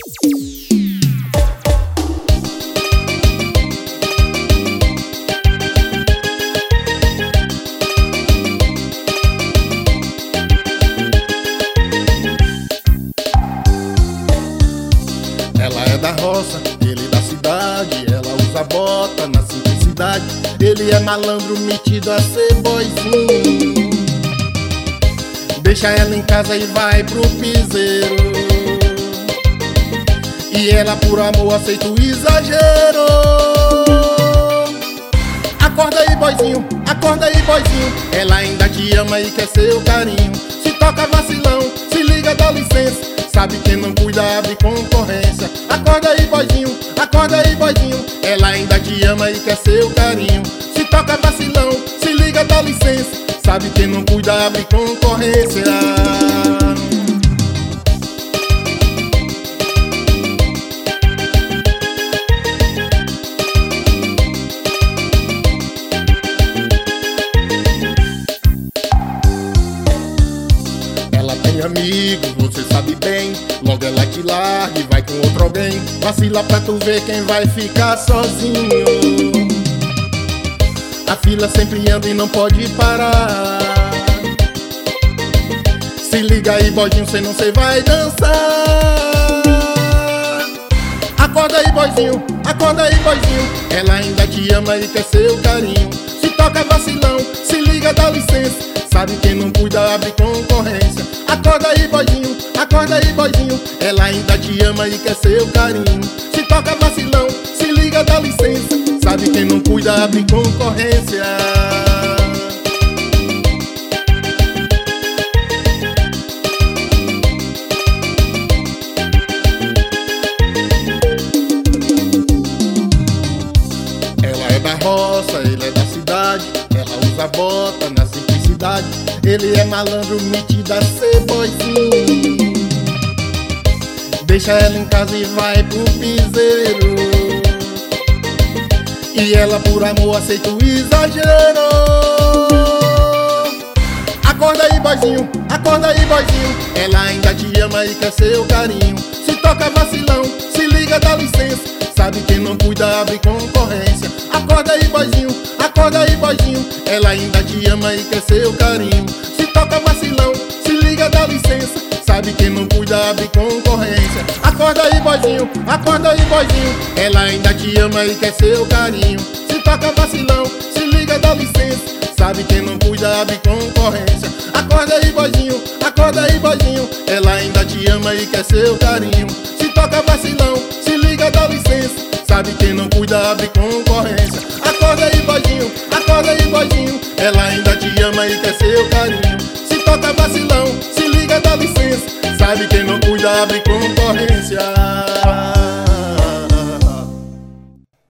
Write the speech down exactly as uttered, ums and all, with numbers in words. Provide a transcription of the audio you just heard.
Ela é da roça, ele da cidade. Ela usa bota na simplicidade. Ele é malandro, metido a ser boizinho. Deixa ela em casa e vai pro piseiro. E ela por amor aceita o exagero. Acorda aí, boizinho, acorda aí, boizinho. Ela ainda te ama e quer seu carinho. Se toca vacilão, se liga, dá licença. Sabe quem não cuida abre concorrência. Acorda aí, boizinho, acorda aí, boizinho. Ela ainda te ama e quer seu carinho. Se toca vacilão, se liga, dá licença. Sabe quem não cuida abre concorrência. Ela tem amigos, você sabe bem. Logo ela te larga e vai com outro alguém. Vacila pra tu ver quem vai ficar sozinho. A fila sempre anda e não pode parar. Se liga aí, boizinho, senão cê vai dançar. Acorda aí, boizinho, acorda aí, boizinho. Ela ainda te ama e quer seu carinho. Se toca vacilão, se liga, dá licença. Sabe quem não cuida abre concorrência. Acorda aí, boizinho, acorda aí, boizinho. Ela ainda te ama e quer seu carinho. Se toca vacilão, se liga, dá licença. Sabe quem não cuida abre concorrência. Ela é da roça, ele é da cidade. Ela usa bota na simplicidade. Ele é malandro, metido a ser boizinho. Deixa ela em casa e vai pro piseiro. E ela por amor aceita o exagero. Acorda aí, boizinho, acorda aí, boizinho. Ela ainda te ama e quer seu carinho. Se toca vacilão, se liga, dá licença. Sabe quem não cuida abre concorrência. Acorda aí, boizinho, acorda aí, boizinho. Ela ainda te ama e quer seu carinho. Se toca vacilão, se liga, dá licença. Sabe quem não cuida abre concorrência. Acorda aí, boizinho, acorda aí, boizinho. Ela ainda te ama e quer seu carinho. Se toca vacilão, se liga, dá licença. Sabe quem não cuida abre concorrência. Acorda aí, boizinho, acorda aí, boizinho. Ela ainda te ama e quer seu carinho. Se toca vacilão, se liga, dá licença. Sabe quem não cuida abre concorrência. Acorda aí, boizinho, acorda aí, boizinho. Ela ainda te ama e quer seu carinho. Se toca vacilão, se liga, dá licença. Sabe quem não cuida abre concorrência.